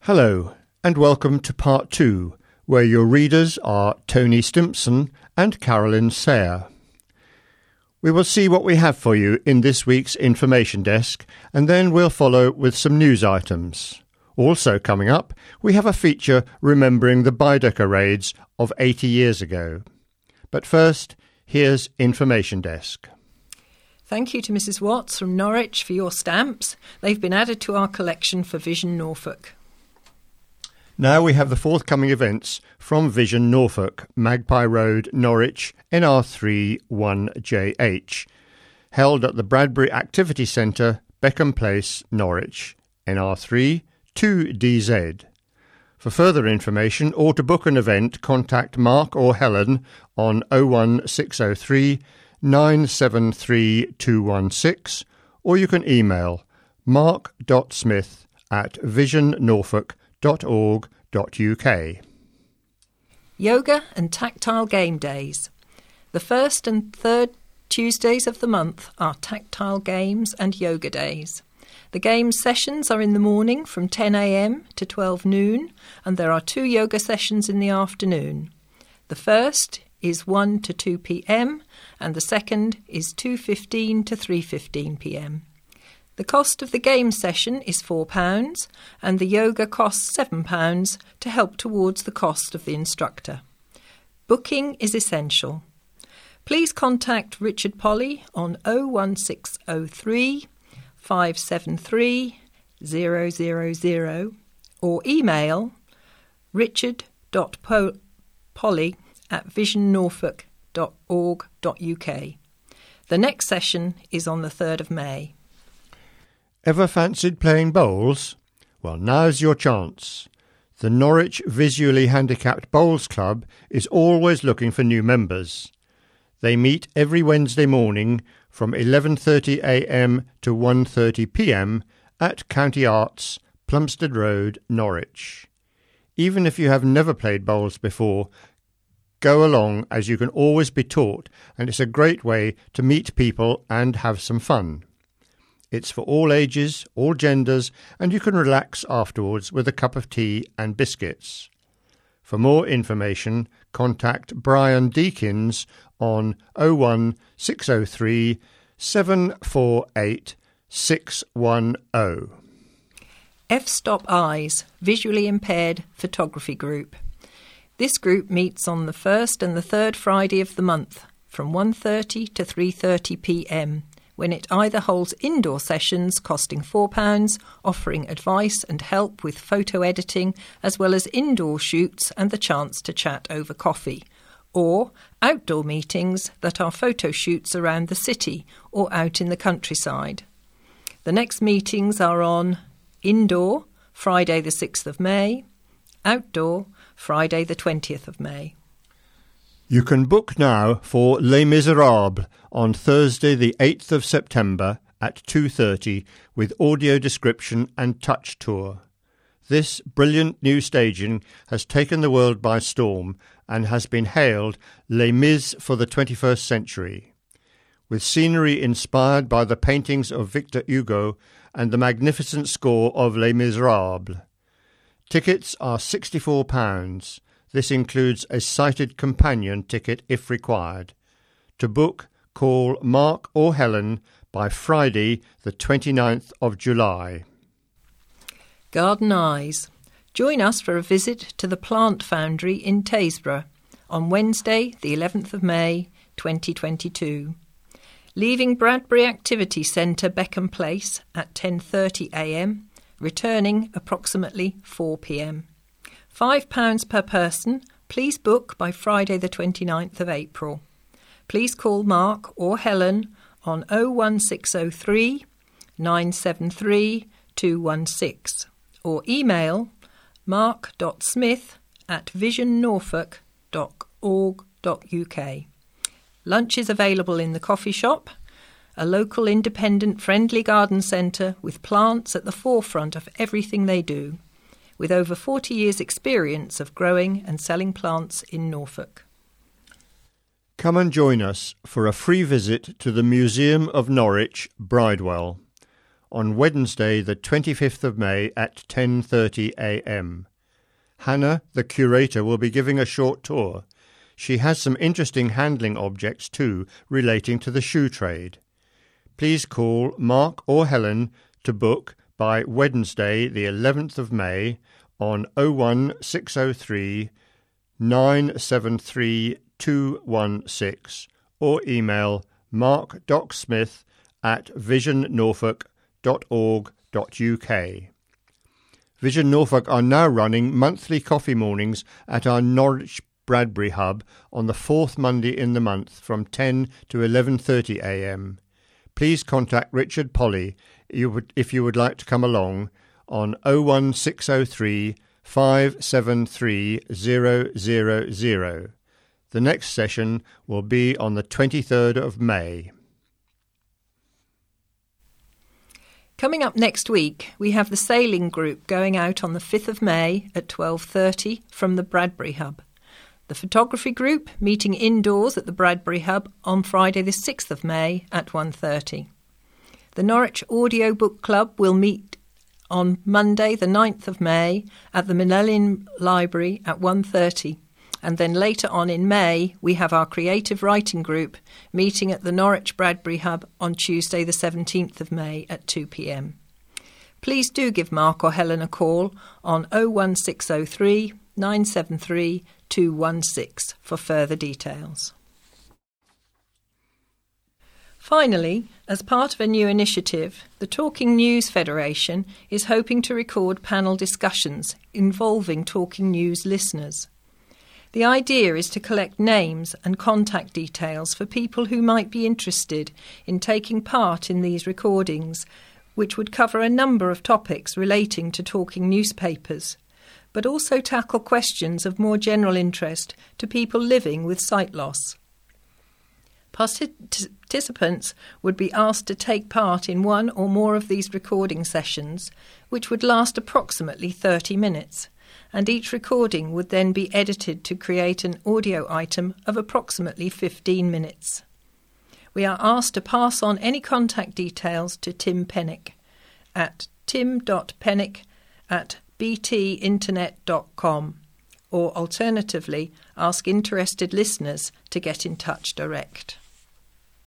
Hello, and welcome to Part 2, where your readers are Tony Stimpson and Carolyn Sayre. We will see what we have for you in this week's information desk, and then we'll follow with some news items. Also coming up, we have a feature remembering the Baedeker raids of 80 years ago. But first, here's Information Desk. Thank you to Mrs. Watts from Norwich for your stamps. They've been added to our collection for Vision Norfolk. Now we have the forthcoming events from Vision Norfolk, Magpie Road, Norwich, NR3 1JH, held at the Bradbury Activity Centre, Beckham Place, Norwich, NR3 2DZ. For further information or to book an event, contact Mark or Helen on 01603 973 216, or you can email mark.smith@visionnorfolk.org.uk. Yoga and Tactile Game Days. The first and third Tuesdays of the month are tactile games and yoga days. The games sessions are in the morning from 10 a.m. to 12 noon, and there are 2 yoga sessions in the afternoon. The first is 1 to 2 p.m. and the second is 2:15 to 3:15 p.m. The cost of the game session is £4 and the yoga costs £7 to help towards the cost of the instructor. Booking is essential. Please contact Richard Polly on 01603 573 000 or email richard.polly@visionnorfolk.org.uk. The next session is on the 3rd of May. Ever fancied playing bowls? Well, now's your chance. The Norwich Visually Handicapped Bowls Club is always looking for new members. They meet every Wednesday morning from 11:30 a.m. to 1:30 p.m. at County Arts, Plumstead Road, Norwich. Even if you have never played bowls before, go along, as you can always be taught, and it's a great way to meet people and have some fun. It's for all ages, all genders, and you can relax afterwards with a cup of tea and biscuits. For more information, contact Brian Deakins on 01603 748 610. F-Stop Eyes, Visually Impaired Photography Group. This group meets on the first and the third Friday of the month from 1:30 to 3:30 p.m, when it either holds indoor sessions costing £4, offering advice and help with photo editing, as well as indoor shoots and the chance to chat over coffee, or outdoor meetings that are photo shoots around the city or out in the countryside. The next meetings are on indoor, Friday the 6th of May, outdoor, Friday the 20th of May. You can book now for Les Miserables on Thursday the 8th of September at 2:30 with audio description and touch tour. This brilliant new staging has taken the world by storm and has been hailed Les Mis for the 21st century. With scenery inspired by the paintings of Victor Hugo and the magnificent score of Les Miserables. Tickets are £64. This includes a sighted companion ticket if required. To book, call Mark or Helen by Friday the 29th of July. Garden Eyes. Join us for a visit to the Plant Foundry in Taysborough on Wednesday the 11th of May 2022. Leaving Bradbury Activity Centre, Beckham Place at 10:30 a.m, returning approximately 4 p.m. £5 per person. Please book by Friday the 29th of April. Please call Mark or Helen on 01603 973 216 or email mark.smith@visionnorfolk.org.uk. Lunch is available in the coffee shop, a local independent friendly garden centre with plants at the forefront of everything they do, with over 40 years' experience of growing and selling plants in Norfolk. Come and join us for a free visit to the Museum of Norwich, Bridewell, on Wednesday the 25th of May at 10:30 a.m. Hannah, the curator, will be giving a short tour. She has some interesting handling objects too relating to the shoe trade. Please call Mark or Helen to book by Wednesday the 11th of May on 01603 973 216 or email mark.smith@visionnorfolk.org.uk. Vision Norfolk are now running monthly coffee mornings at our Norwich Bradbury hub on the fourth Monday in the month from 10 to 11:30 a.m. Please contact Richard Polly if you would like to come along on 01603 573 000. The next session will be on the 23rd of May. Coming up next week, we have the sailing group going out on the 5th of May at 12:30 from the Bradbury Hub. The photography group meeting indoors at the Bradbury Hub on Friday the 6th of May at 1:30. The Norwich Audio Book Club will meet on Monday the 9th of May at the Millennium Library at 1:30. And then later on in May, we have our creative writing group meeting at the Norwich Bradbury Hub on Tuesday the 17th of May at 2 p.m. Please do give Mark or Helen a call on 01603 973 216 for further details. Finally, as part of a new initiative, the Talking News Federation is hoping to record panel discussions involving Talking News listeners. The idea is to collect names and contact details for people who might be interested in taking part in these recordings, which would cover a number of topics relating to talking newspapers, but also tackle questions of more general interest to people living with sight loss. Participants would be asked to take part in one or more of these recording sessions, which would last approximately 30 minutes, and each recording would then be edited to create an audio item of approximately 15 minutes. We are asked to pass on any contact details to Tim Pennick at tim.pennick@btinternet.com, or alternatively ask interested listeners to get in touch direct.